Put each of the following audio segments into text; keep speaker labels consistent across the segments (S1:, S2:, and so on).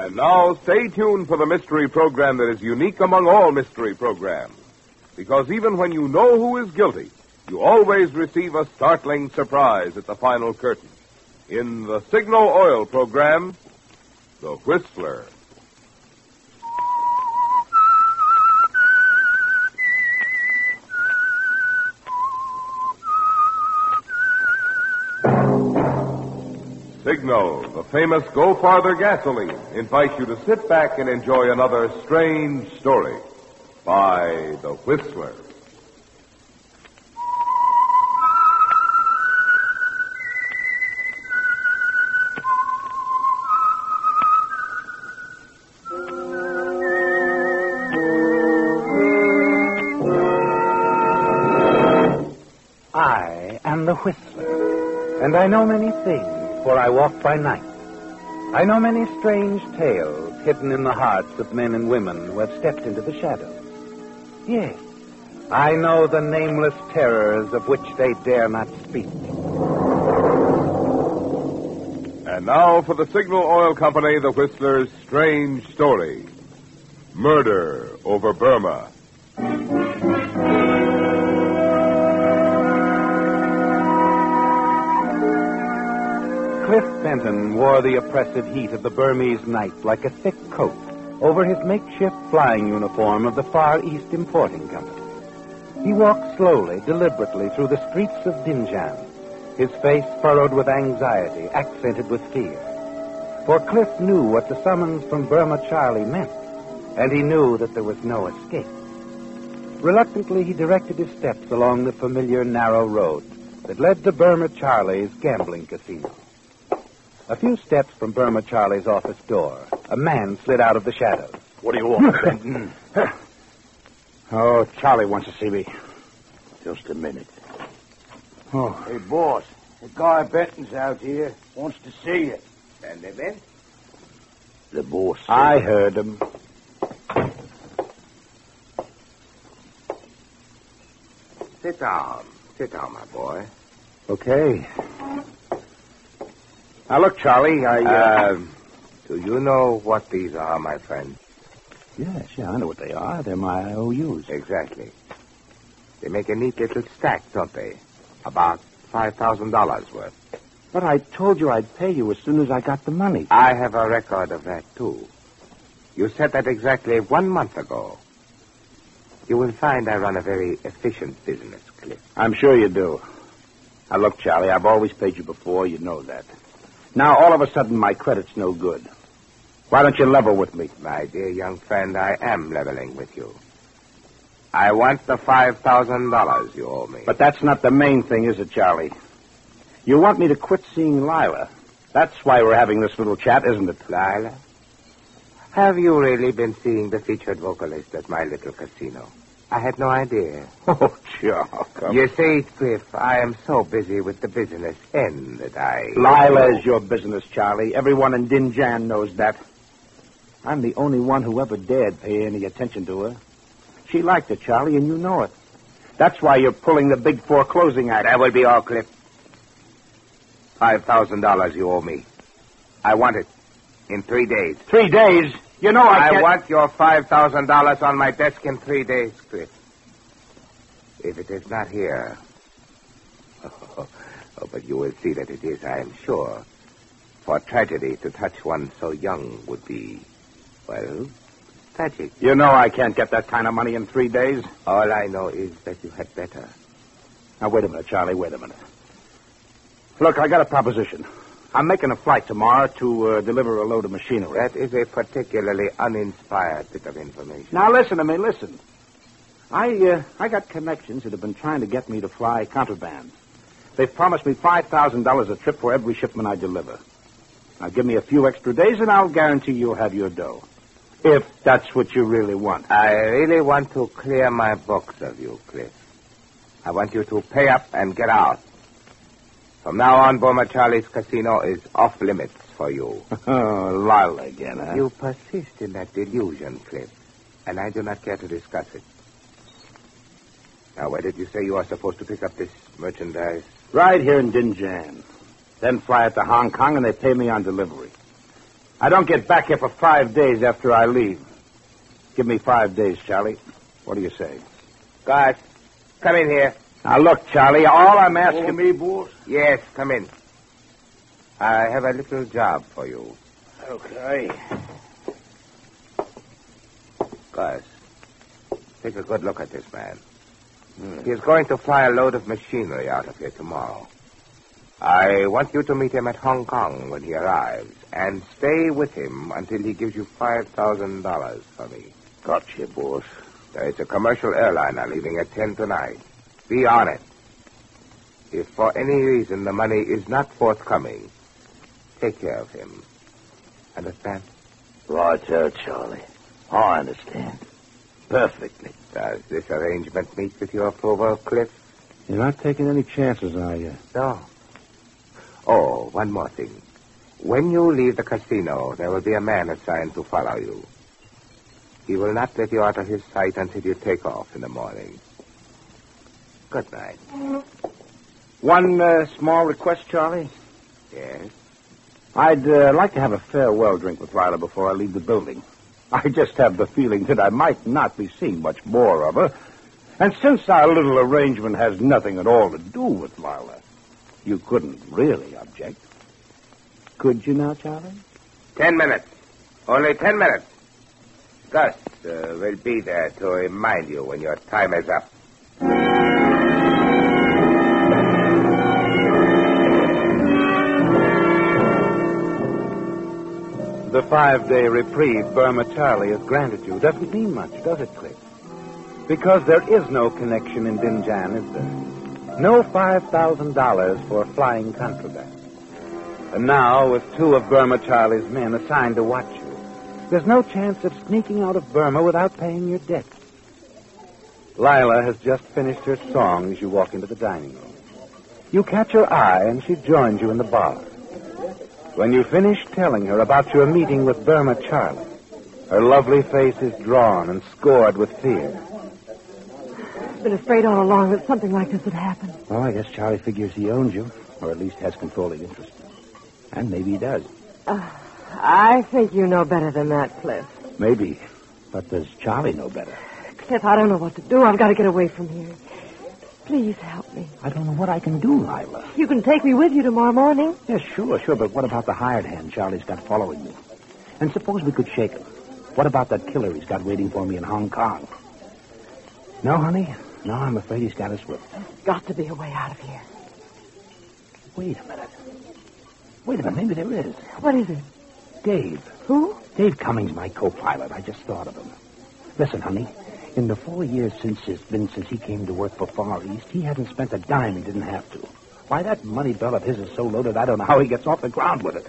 S1: And now, stay tuned for the mystery program that is unique among all mystery programs. Because even when you know who is guilty, you always receive a startling surprise at the final curtain. In the Signal Oil program, The Whistler. Signal, the famous Go Farther gasoline, invites you to sit back and enjoy another strange story by The Whistler.
S2: I am the Whistler, and I know many things. For I walk by night. I know many strange tales hidden in the hearts of men and women who have stepped into the shadows. Yes, I know the nameless terrors of which they dare not speak.
S1: And now for the Signal Oil Company, The Whistler's strange story. Murder over Burma.
S2: Cliff Benton wore the oppressive heat of the Burmese night like a thick coat over his makeshift flying uniform of the Far East Importing Company. He walked slowly, deliberately through the streets of Dinjan, his face furrowed with anxiety, accented with fear. For Cliff knew what the summons from Burma Charlie meant, and he knew that there was no escape. Reluctantly, he directed his steps along the familiar narrow road that led to Burma Charlie's gambling casino. A few steps from Burma Charlie's office door, a man slid out of the shadows.
S3: What do you want, Benton? Oh, Charlie wants to see me. Just a minute.
S4: Oh. Hey, boss, the guy Benton's out here wants to see you.
S5: And they been?
S3: The boss.
S2: I heard him.
S5: Sit down, my boy.
S3: Okay. Now, look, Charlie,
S5: Do you know what these are, my friend?
S3: Yes, I know what they are. They're my IOUs.
S5: Exactly. They make a neat little stack, don't they? About $5,000 worth.
S3: But I told you I'd pay you as soon as I got the money.
S5: I have a record of that, too. You said that exactly 1 month ago. You will find I run a very efficient business, Cliff.
S3: I'm sure you do. Now, look, Charlie, I've always paid you before. You know that. Now, all of a sudden, my credit's no good. Why don't you level with me?
S5: My dear young friend, I am leveling with you. I want the $5,000 you owe me.
S3: But that's not the main thing, is it, Charlie? You want me to quit seeing Lila. That's why we're having this little chat, isn't it?
S5: Lila? Have you really been seeing the featured vocalist at my little casino? I had no idea.
S3: Oh, sure.
S5: You see, Cliff, I am so busy with the business end that I...
S3: Lila is your business, Charlie. Everyone in Dinjan knows that. I'm the only one who ever dared pay any attention to her. She liked it, Charlie, and you know it. That's why you're pulling the big foreclosing act.
S5: That will be all, Cliff. $5,000 you owe me. I want it in 3 days.
S3: 3 days? You know I can't...
S5: I want your $5,000 on my desk in 3 days, Cliff. If it is not here... Oh, but you will see that it is, I am sure. For tragedy to touch one so young would be, well, tragic.
S3: You know I can't get that kind of money in 3 days.
S5: All I know is that you had better.
S3: Now, wait a minute, Charlie, wait a minute. Look, I got a proposition. I'm making a flight tomorrow to deliver a load of machinery.
S5: That is a particularly uninspired bit of information.
S3: Now, listen to me, listen. I got connections that have been trying to get me to fly contraband. They've promised me $5,000 a trip for every shipment I deliver. Now, give me a few extra days, and I'll guarantee you'll have your dough. If that's what you really want.
S5: I really want to clear my books of you, Cliff. I want you to pay up and get out. From now on, Burma Charlie's casino is off limits for you.
S3: Oh, Lila again, huh?
S5: You persist in that delusion, Cliff, and I do not care to discuss it. Now, where did you say you are supposed to pick up this merchandise?
S3: Right here in Dinjan. Then fly it to Hong Kong, and they pay me on delivery. I don't get back here for 5 days after I leave. Give me 5 days, Charlie. What do you say?
S5: Guys, come in here.
S3: Now, look, Charlie, all I'm asking...
S4: For me, boss?
S5: Yes, come in. I have a little job for you.
S4: Okay.
S5: Guys, take a good look at this man. He is going to fly a load of machinery out of here tomorrow. I want you to meet him at Hong Kong when he arrives, and stay with him until he gives you $5,000 for me.
S4: Gotcha, boss.
S5: There is a commercial airliner leaving at 10 tonight. Be on it. If for any reason the money is not forthcoming, take care of him. Understand?
S4: Right, Charlie. I understand. Perfectly.
S5: Does this arrangement meet with your approval, Cliff?
S3: You're not taking any chances, are you?
S5: No. Oh, one more thing. When you leave the casino, there will be a man assigned to follow you. He will not let you out of his sight until you take off in the morning. Good night.
S3: One small request, Charlie.
S5: Yes?
S3: I'd like to have a farewell drink with Lila before I leave the building. I just have the feeling that I might not be seeing much more of her. And since our little arrangement has nothing at all to do with Lila, you couldn't really object. Could you now, Charlie?
S5: 10 minutes. Only 10 minutes. Gus will be there to remind you when your time is up.
S2: The 5-day reprieve Burma Charlie has granted you doesn't mean much, does it, Cliff? Because there is no connection in Dinjan, is there? No $5,000 for flying contraband. And now, with 2 of Burma Charlie's men assigned to watch you, there's no chance of sneaking out of Burma without paying your debts. Lila has just finished her song as you walk into the dining room. You catch her eye, and she joins you in the bar. When you finish telling her about your meeting with Burma Charlie, her lovely face is drawn and scored with fear.
S6: I've been afraid all along that something like this would happen.
S3: Well, I guess Charlie figures he owns you, or at least has controlling interest. And maybe he does.
S6: I think you know better than that, Cliff.
S3: Maybe. But does Charlie know better?
S6: Cliff, I don't know what to do. I've got to get away from here. Please help me.
S3: I don't know what I can do, Lila.
S6: You can take me with you tomorrow morning.
S3: Yes, sure. But what about the hired hand Charlie's got following me? And suppose we could shake him. What about that killer he's got waiting for me in Hong Kong? No, honey. No, I'm afraid he's got us whipped.
S6: There's got to be a way out of here.
S3: Wait a minute. Maybe there is.
S6: What is it?
S3: Dave.
S6: Who?
S3: Dave Cummings, my co-pilot. I just thought of him. Listen, honey. In the 4 years since he came to work for Far East, he hasn't spent a dime he didn't have to. Why, that money belt of his is so loaded, I don't know how he gets off the ground with it.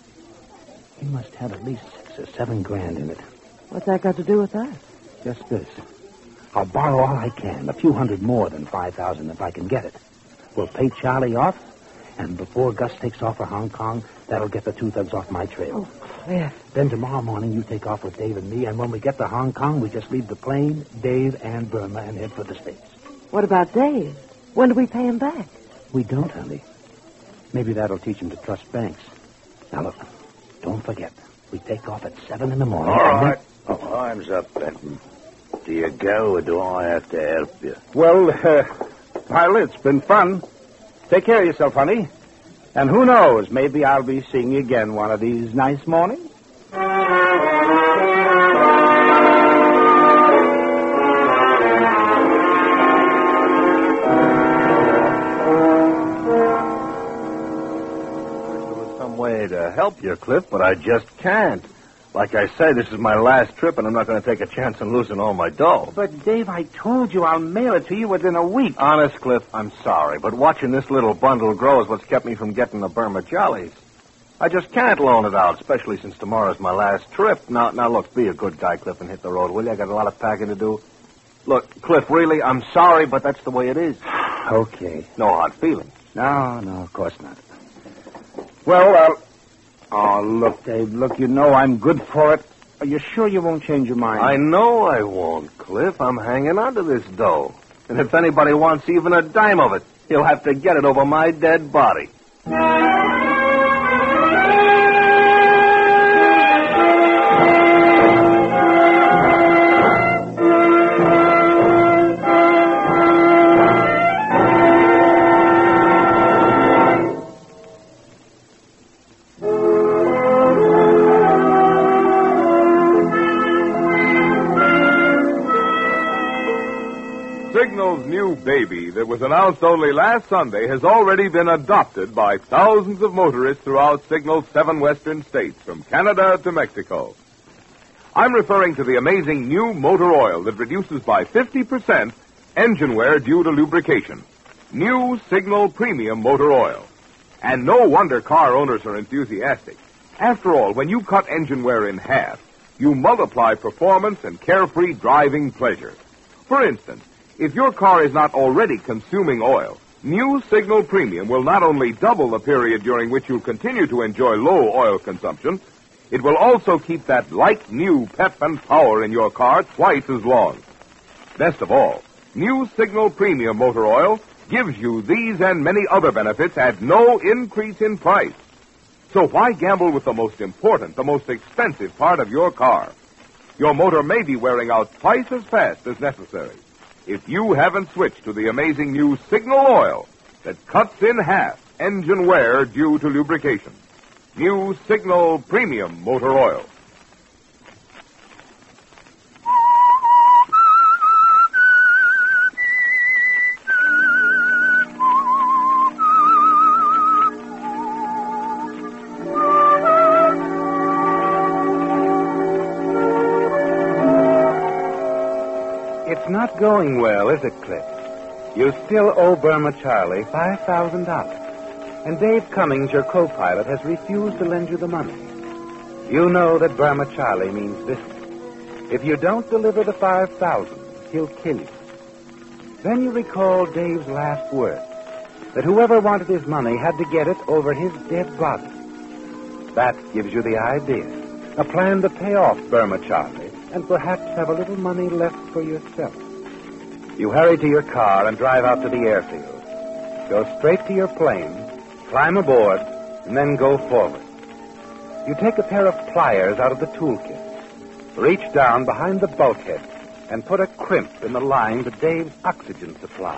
S3: He must have at least $6 or $7 grand in it.
S6: What's that got to do with us?
S3: Just this. I'll borrow all I can, a few hundred more than 5,000 if I can get it. We'll pay Charlie off, and before Gus takes off for Hong Kong, that'll get the 2 thugs off my trail.
S6: Oh, Cliff.
S3: Then tomorrow morning you take off with Dave and me, and when we get to Hong Kong, we just leave the plane, Dave, and Burma, and head for the States.
S6: What about Dave? When do we pay him back?
S3: We don't, honey. Maybe that'll teach him to trust banks. Now, look, don't forget. We take off at 7 in the morning.
S4: All right. Time's up, Benton. Do you go, or do I have to help you?
S3: Well, pilot, it's been fun. Take care of yourself, honey. And who knows, maybe I'll be seeing you again one of these nice mornings.
S7: Some way to help you, Cliff, but I just can't. Like I say, this is my last trip, and I'm not going to take a chance on losing all my dough.
S3: But, Dave, I told you I'll mail it to you within a week.
S7: Honest, Cliff, I'm sorry, but watching this little bundle grow is what's kept me from getting the Burma Jollies. I just can't loan it out, especially since tomorrow's my last trip. Now, look, be a good guy, Cliff, and hit the road, will you? I got a lot of packing to do. Look, Cliff, really, I'm sorry, but that's the way it is.
S3: Okay.
S7: No hard feelings.
S3: No, of course not. Well, oh, look, Dave, look, you know I'm good for it. Are you sure you won't change your mind?
S7: I know I won't, Cliff. I'm hanging on to this dough. And if anybody wants even a dime of it, he'll have to get it over my dead body.
S1: Signal's new baby that was announced only last Sunday has already been adopted by thousands of motorists throughout Signal's 7 western states, from Canada to Mexico. I'm referring to the amazing new motor oil that reduces by 50% engine wear due to lubrication. New Signal Premium Motor Oil. And no wonder car owners are enthusiastic. After all, when you cut engine wear in half, you multiply performance and carefree driving pleasure. For instance, if your car is not already consuming oil, new Signal Premium will not only double the period during which you'll continue to enjoy low oil consumption, it will also keep that like-new pep and power in your car twice as long. Best of all, new Signal Premium Motor Oil gives you these and many other benefits at no increase in price. So why gamble with the most important, the most expensive part of your car? Your motor may be wearing out twice as fast as necessary if you haven't switched to the amazing new Signal Oil that cuts in half engine wear due to lubrication. New Signal Premium Motor Oil.
S2: It's not going well, is it, Cliff? You still owe Burma Charlie $5,000. And Dave Cummings, your co-pilot, has refused to lend you the money. You know that Burma Charlie means business. If you don't deliver the $5,000, he'll kill you. Then you recall Dave's last words, that whoever wanted his money had to get it over his dead body. That gives you the idea, a plan to pay off Burma Charlie and perhaps have a little money left for yourself. You hurry to your car and drive out to the airfield. Go straight to your plane, climb aboard, and then go forward. You take a pair of pliers out of the toolkit, reach down behind the bulkhead, and put a crimp in the line to Dave's oxygen supply.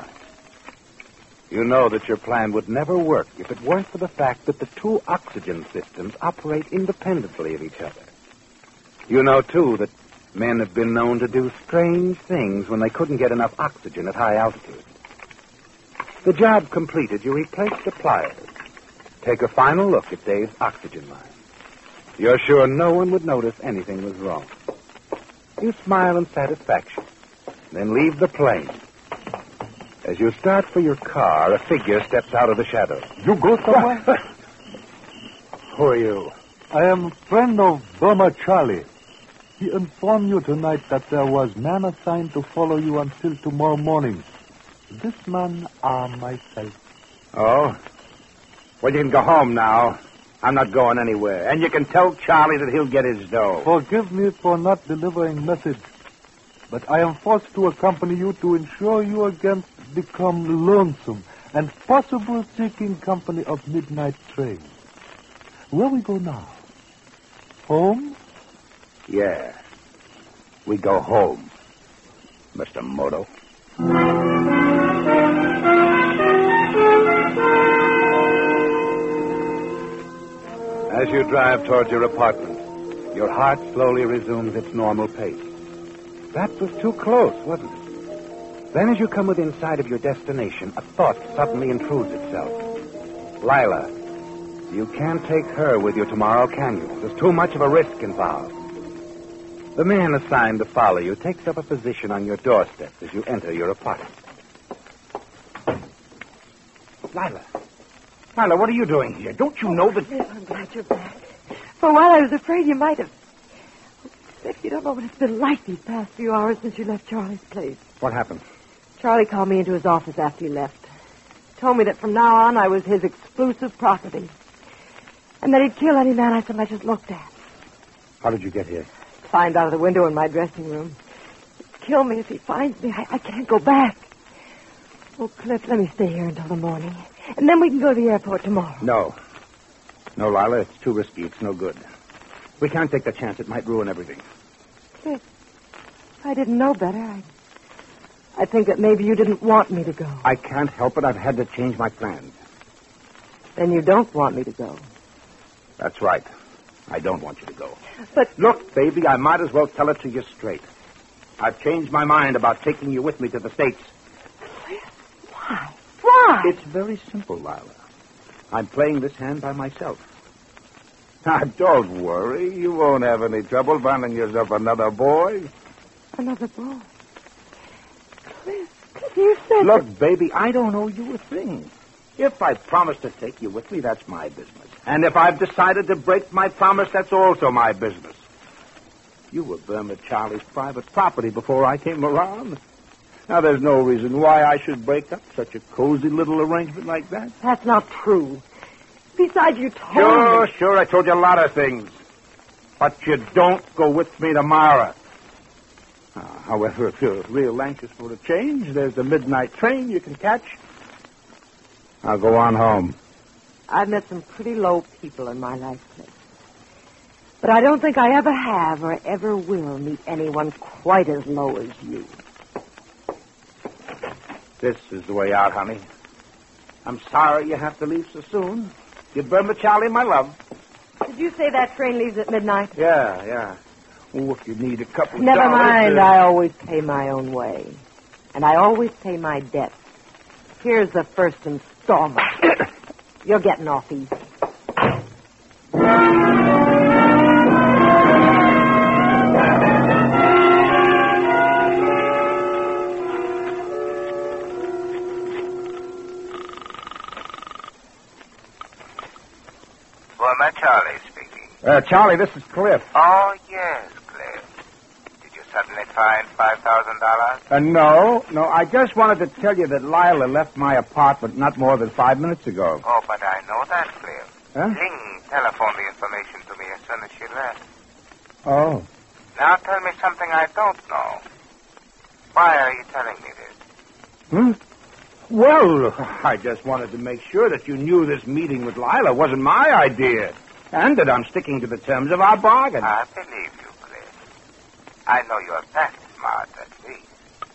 S2: You know that your plan would never work if it weren't for the fact that the two oxygen systems operate independently of each other. You know, too, that men have been known to do strange things when they couldn't get enough oxygen at high altitude. The job completed, you replace the pliers. Take a final look at Dave's oxygen line. You're sure no one would notice anything was wrong. You smile in satisfaction, then leave the plane. As you start for your car, a figure steps out of the shadows.
S8: You go somewhere?
S2: Who are you?
S8: I am friend of Burma Charlie. He informed you tonight that there was man assigned to follow you until tomorrow morning. This man are myself.
S3: Oh? Well, you can go home now. I'm not going anywhere. And you can tell Charlie that he'll get his dough.
S8: Forgive me for not delivering message, but I am forced to accompany you to ensure you against become lonesome and possible seeking company of midnight train. Where we go now? Home?
S3: Yeah. We go home, Mr. Moto.
S2: As you drive towards your apartment, your heart slowly resumes its normal pace. That was too close, wasn't it? Then as you come within sight of your destination, a thought suddenly intrudes itself. Lila, you can't take her with you tomorrow, can you? There's too much of a risk involved. The man assigned to follow you takes up a position on your doorstep as you enter your apartment.
S3: Lila, what are you doing here? Don't you know that...
S6: Cliff, I'm glad you're back. For a while, I was afraid you might have... Cliff, you don't know what it's been like these past few hours since you left Charlie's place.
S3: What happened?
S6: Charlie called me into his office after he left. Told me that from now on, I was his exclusive property. And that he'd kill any man I so much as looked at.
S3: How did you get here?
S6: Climbed out of the window in my dressing room. He'd kill me if he finds me. I can't go back. Oh, Cliff, let me stay here until the morning. And then we can go to the airport tomorrow.
S3: No, Lila, it's too risky. It's no good. We can't take the chance. It might ruin everything.
S6: Cliff, if I didn't know better, I think that maybe you didn't want me to go.
S3: I can't help it. I've had to change my plans.
S6: Then you don't want me to go.
S3: That's right. I don't want you to go.
S6: But...
S3: Look, baby, I might as well tell it to you straight. I've changed my mind about taking you with me to the States.
S6: Why?
S3: It's very simple, Lila. I'm playing this hand by myself. Now, don't worry. You won't have any trouble finding yourself another boy.
S6: Another boy? Cliff, you said...
S3: Look, baby, I don't owe you a thing. If I promise to take you with me, that's my business. And if I've decided to break my promise, that's also my business. You were Burma Charlie's private property before I came around. Now, there's no reason why I should break up such a cozy little arrangement like that.
S6: That's not true. Besides, you told me...
S3: Sure, I told you a lot of things. But you don't go with me tomorrow. However, if you're real anxious for a change, there's the midnight train you can catch. I'll go on home.
S6: I've met some pretty low people in my life, Cliff. But I don't think I ever have or ever will meet anyone quite as low as you.
S3: This is the way out, honey. I'm sorry you have to leave so soon. Give Burma Charlie my love.
S6: Did you say that train leaves at midnight?
S3: Yeah. Oh, if you need a couple
S6: Never
S3: dollars...
S6: mind. I always pay my own way. And I always pay my debts. Here's the first installment. You're getting off easy.
S5: Burma Charlie speaking.
S3: Charlie, this is Cliff.
S5: Oh, yes, Cliff. Did you suddenly find $5,000?
S3: No. I just wanted to tell you that Lila left my apartment not more than 5 minutes ago.
S5: Oh, but I know that, Cliff.
S3: Huh?
S5: Ling telephoned the information to me as soon as she left.
S3: Oh.
S5: Now tell me something I don't know. Why are you telling me this?
S3: Well, I just wanted to make sure that you knew this meeting with Lila wasn't my idea. And that I'm sticking to the terms of our bargain.
S5: I believe you, Cliff. I know you're that smart, at least.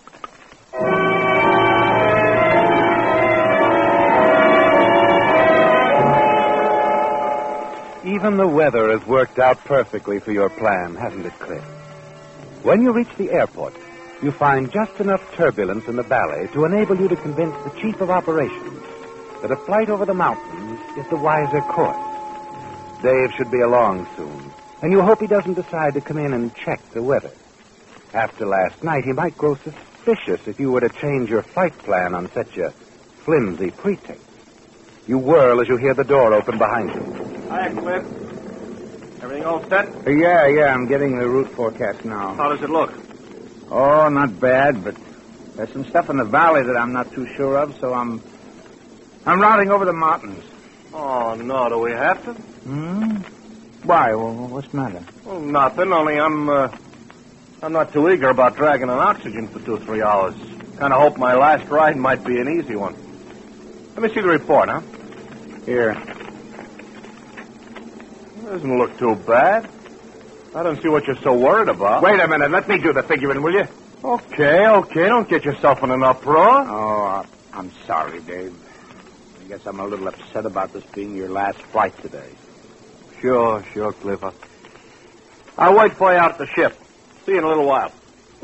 S2: Even the weather has worked out perfectly for your plan, hasn't it, Cliff? When you reach the airport, you find just enough turbulence in the valley to enable you to convince the chief of operations that a flight over the mountains is the wiser course. Dave should be along soon, and you hope he doesn't decide to come in and check the weather. After last night, he might grow suspicious if you were to change your flight plan on such a flimsy pretext. You whirl as you hear the door open behind you.
S7: Hiya, Cliff. Everything all set?
S3: Yeah, I'm getting the route forecast now.
S7: How does it look?
S3: Oh, not bad, but there's some stuff in the valley that I'm not too sure of, so I'm routing over the mountains.
S7: Oh, no, do we have to?
S3: Why? Well, what's the matter?
S7: Well, nothing, only I'm not too eager about dragging on oxygen for 2-3 hours. Kind of hope my last ride might be an easy one. Let me see the report, huh?
S3: Here.
S7: Doesn't look too bad. I don't see what you're so worried about.
S3: Wait a minute. Let me do the figuring, will you?
S7: Okay. Don't get yourself in an uproar.
S3: Oh, I'm sorry, Dave. I guess I'm a little upset about this being your last flight today.
S7: Sure, Cliff. I'll wait for you out at the ship. See you in a little while.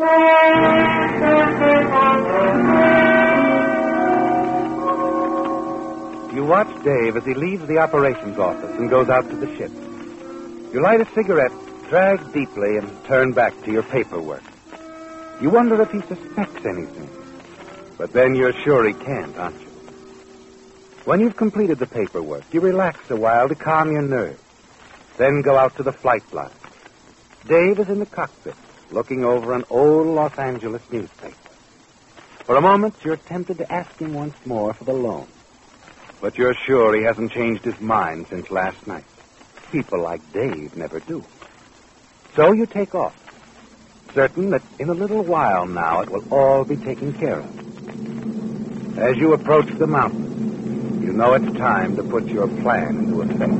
S2: You watch Dave as he leaves the operations office and goes out to the ship. You light a cigarette, drag deeply, and turn back to your paperwork. You wonder if he suspects anything. But then you're sure he can't, aren't you? When you've completed the paperwork, you relax a while to calm your nerves. Then go out to the flight line. Dave is in the cockpit, looking over an old Los Angeles newspaper. For a moment, you're tempted to ask him once more for the loan. But you're sure he hasn't changed his mind since last night. People like Dave never do. So you take off, certain that in a little while now it will all be taken care of. As you approach the mountain, you know it's time to put your plan into effect.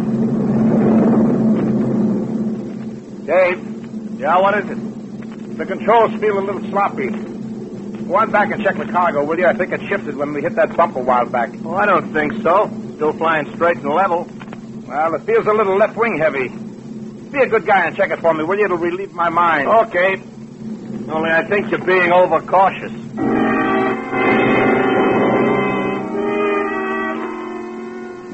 S3: Dave? Yeah, what is it? The controls feel a little sloppy. Go on back and check the cargo, will you? I think it shifted when we hit that bump a while back.
S7: Oh, I don't think so. Still flying straight and level.
S3: Well, it feels a little left wing heavy. Be a good guy and check it for me, will you? It'll relieve my mind.
S7: Okay. Only I think you're being overcautious.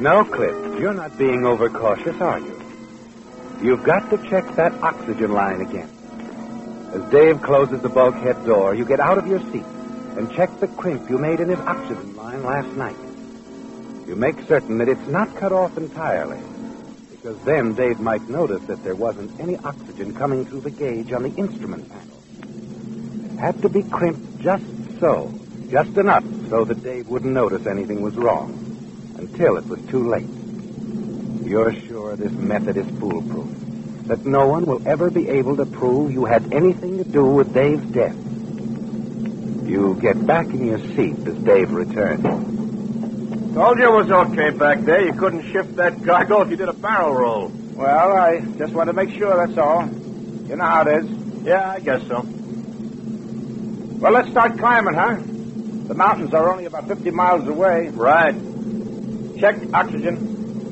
S2: No, Cliff, you're not being overcautious, are you? You've got to check that oxygen line again. As Dave closes the bulkhead door, you get out of your seat and check the crimp you made in his oxygen line last night. You make certain that it's not cut off entirely, because then Dave might notice that there wasn't any oxygen coming through the gauge on the instrument panel. It had to be crimped just so, just enough so that Dave wouldn't notice anything was wrong, until it was too late. You're sure this method is foolproof, that no one will ever be able to prove you had anything to do with Dave's death. You get back in your seat as Dave returns.
S7: Told you it was okay back there. You couldn't shift that cargo if you did a barrel roll.
S3: Well, I just want to make sure, that's all. You know how it is.
S7: Yeah, I guess so.
S3: Well, let's start climbing, huh? The mountains are only about 50 miles away.
S7: Right.
S3: Check oxygen.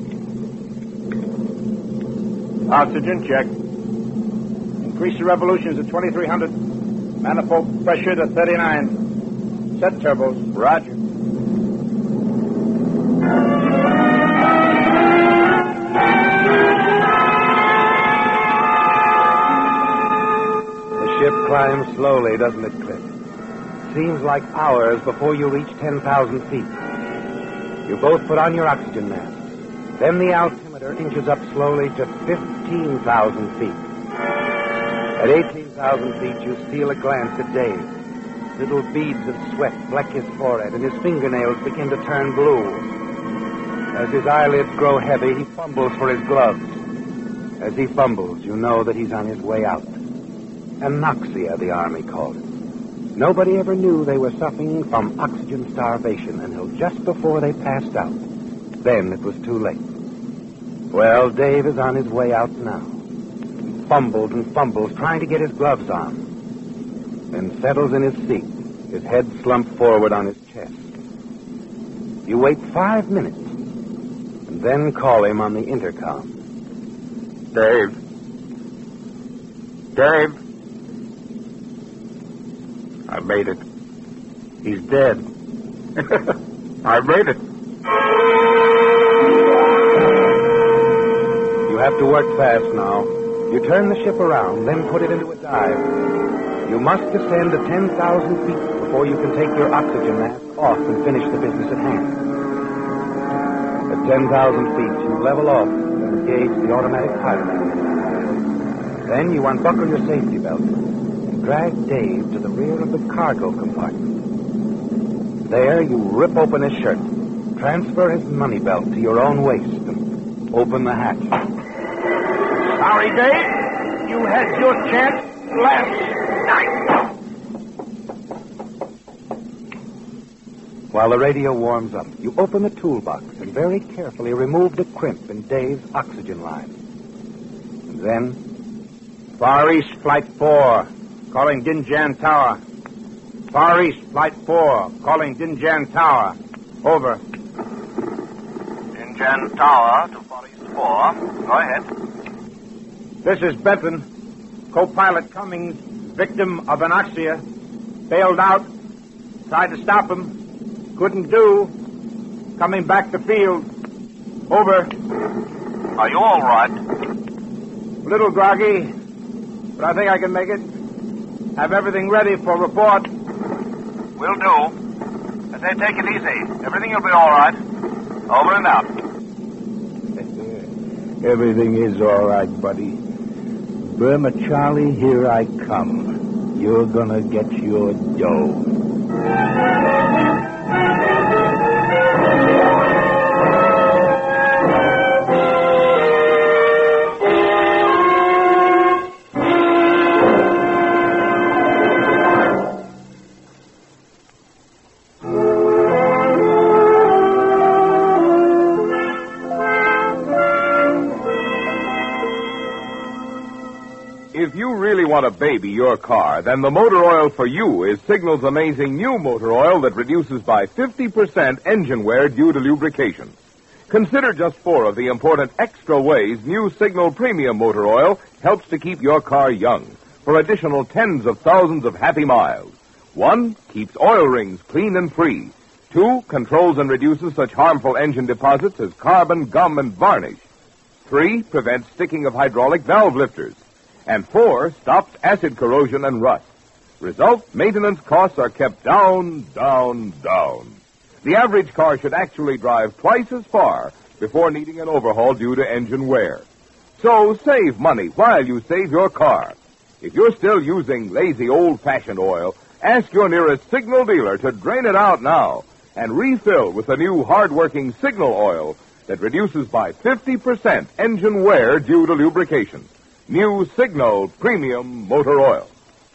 S7: Oxygen, check.
S3: Increase the revolutions to 2,300. Manifold pressure to 39. Set turbos.
S7: Roger.
S2: The ship climbs slowly, doesn't it, Cliff? Seems like hours before you reach 10,000 feet. You both put on your oxygen masks. Then the altimeter inches up slowly to 15,000 feet. At 18,000 feet, you steal a glance at Dave. Little beads of sweat fleck his forehead, and his fingernails begin to turn blue. As his eyelids grow heavy, he fumbles for his gloves. As he fumbles, you know that he's on his way out. Anoxia, the Army called it. Nobody ever knew they were suffering from oxygen starvation until just before they passed out. Then it was too late. Well, Dave is on his way out now. He fumbles and fumbles, trying to get his gloves on. Then settles in his seat, his head slumped forward on his chest. You wait 5 minutes, and then call him on the intercom.
S5: Dave. Dave. I made it. He's dead. I made it.
S2: You have to work fast now. You turn the ship around, then put it into a dive. You must descend to 10,000 feet before you can take your oxygen mask off and finish the business at hand. At 10,000 feet, you level off and engage the automatic pilot. Then you unbuckle your safety belt and drag Dave to the rear of the cargo compartment. There, you rip open his shirt, transfer his money belt to your own waist, and open the hatch.
S3: Sorry, Dave. You had your chance last night.
S2: While the radio warms up, you open the toolbox and very carefully remove the crimp in Dave's oxygen line. And then...
S3: Far East, Flight 4, calling Dinjan Tower. Far East, Flight 4, calling Dinjan Tower. Over.
S7: Dinjan Tower to Far East 4. Go ahead.
S3: This is Benton, co-pilot Cummings, victim of anoxia. Bailed out. Tried to stop him. Couldn't do. Coming back to field. Over.
S7: Are you all right?
S3: A little groggy, but I think I can make it. Have everything ready for report.
S7: Will do. I say take it easy. Everything will be all right. Over and out.
S4: Everything is all right, buddy. Burma Charlie, here I come. You're gonna get your dough.
S1: If you really want to baby your car, then the motor oil for you is Signal's amazing new motor oil that reduces by 50% engine wear due to lubrication. Consider just 4 of the important extra ways new Signal Premium Motor Oil helps to keep your car young for additional tens of thousands of happy miles. 1, keeps oil rings clean and free. 2, controls and reduces such harmful engine deposits as carbon, gum, and varnish. 3, prevents sticking of hydraulic valve lifters. And 4, stops acid corrosion and rust. Result, maintenance costs are kept down, down, down. The average car should actually drive twice as far before needing an overhaul due to engine wear. So save money while you save your car. If you're still using lazy old-fashioned oil, ask your nearest Signal dealer to drain it out now and refill with the new hard-working Signal oil that reduces by 50% engine wear due to lubrication. New Signal Premium Motor Oil.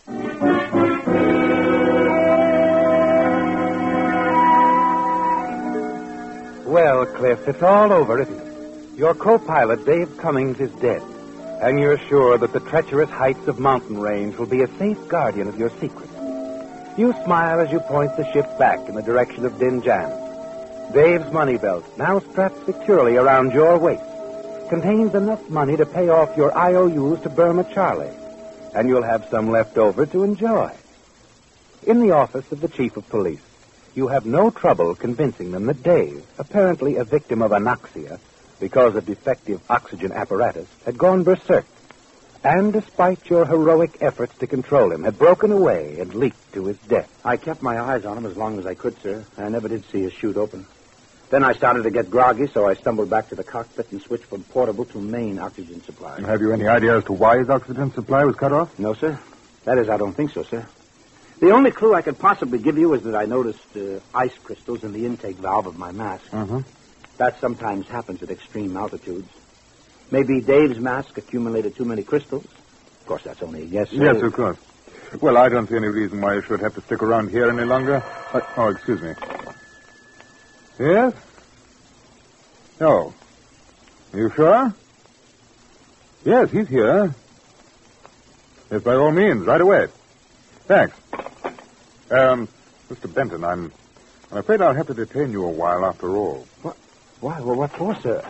S2: Well, Cliff, it's all over, isn't it? Your co-pilot, Dave Cummings, is dead. And you're sure that the treacherous heights of mountain range will be a safe guardian of your secret. You smile as you point the ship back in the direction of Dinjan. Dave's money belt, now strapped securely around your waist, contains enough money to pay off your IOUs to Burma Charlie, and you'll have some left over to enjoy. In the office of the chief of police, you have no trouble convincing them that Dave, apparently a victim of anoxia because of defective oxygen apparatus, had gone berserk, and despite your heroic efforts to control him, had broken away and leaped to his death.
S3: I kept my eyes on him as long as I could, sir. I never did see his chute open. Then I started to get groggy, so I stumbled back to the cockpit and switched from portable to main oxygen supply.
S9: Have you any idea as to why his oxygen supply was cut off?
S3: No, sir. That is, I don't think so, sir. The only clue I could possibly give you is that I noticed ice crystals in the intake valve of my mask.
S9: Uh-huh.
S3: That sometimes happens at extreme altitudes. Maybe Dave's mask accumulated too many crystals. Of course, that's only a guess, sir.
S9: Yes, of course. Well, I don't see any reason why you should have to stick around here any longer. Oh, excuse me. Yes? Oh. Are you sure? Yes, he's here. Yes, by all means, right away. Thanks. Mr. Benton, I'm afraid I'll have to detain you a while after all.
S3: What? Why? Well, what for, sir?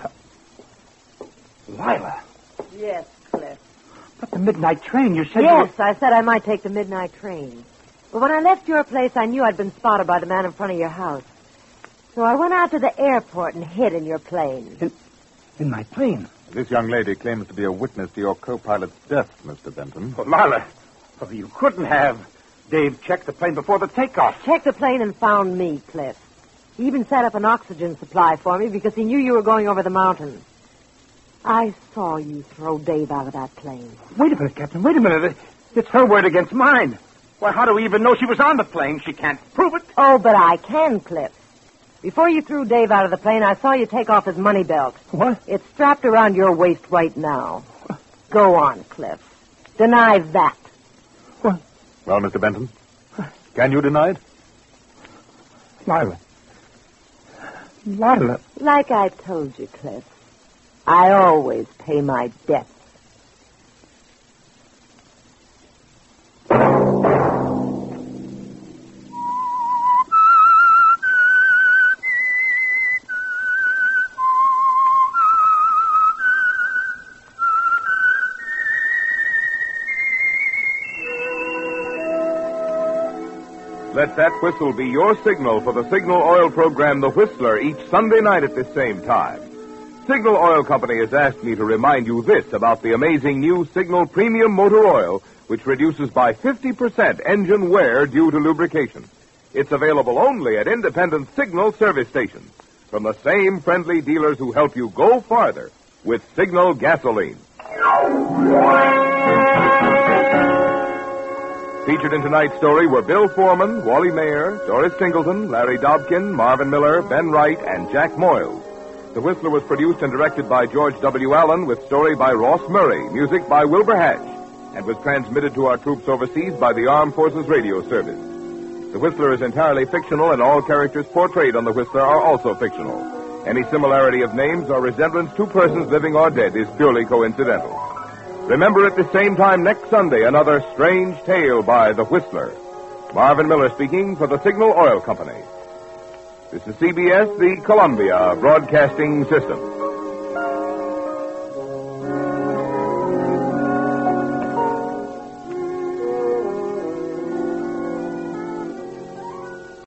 S3: Lila.
S6: Yes, Cliff.
S3: But the midnight train, you said...
S6: Yes, I said I might take the midnight train. But when I left your place, I knew I'd been spotted by the man in front of your house. So I went out to the airport and hid in your plane.
S3: In my plane?
S9: This young lady claims to be a witness to your co-pilot's death, Mr. Benton.
S3: Oh, Lila, you couldn't have. Dave checked the plane before the takeoff.
S6: Checked the plane and found me, Cliff. He even set up an oxygen supply for me because he knew you were going over the mountains. I saw you throw Dave out of that plane.
S3: Wait a minute, Captain. Wait a minute. It's her word against mine. Why, how do we even know she was on the plane? She can't prove it.
S6: Oh, but I can, Cliff. Before you threw Dave out of the plane, I saw you take off his money belt.
S3: What?
S6: It's strapped around your waist right now. Go on, Cliff. Deny that.
S3: What?
S9: Well, Mr. Benton, can you deny it?
S3: Lila.
S6: Like I told you, Cliff, I always pay my debts.
S1: Let that whistle be your signal for the Signal Oil program, The Whistler, each Sunday night at this same time. Signal Oil Company has asked me to remind you this about the amazing new Signal Premium Motor Oil, which reduces by 50% engine wear due to lubrication. It's available only at independent Signal service stations from the same friendly dealers who help you go farther with Signal gasoline. Featured in tonight's story were Bill Foreman, Wally Mayer, Doris Singleton, Larry Dobkin, Marvin Miller, Ben Wright, and Jack Moyles. The Whistler was produced and directed by George W. Allen with story by Ross Murray, music by Wilbur Hatch, and was transmitted to our troops overseas by the Armed Forces Radio Service. The Whistler is entirely fictional, and all characters portrayed on The Whistler are also fictional. Any similarity of names or resemblance to persons living or dead is purely coincidental. Remember at the same time next Sunday, another strange tale by The Whistler. Marvin Miller speaking for the Signal Oil Company. This is CBS, the Columbia Broadcasting System.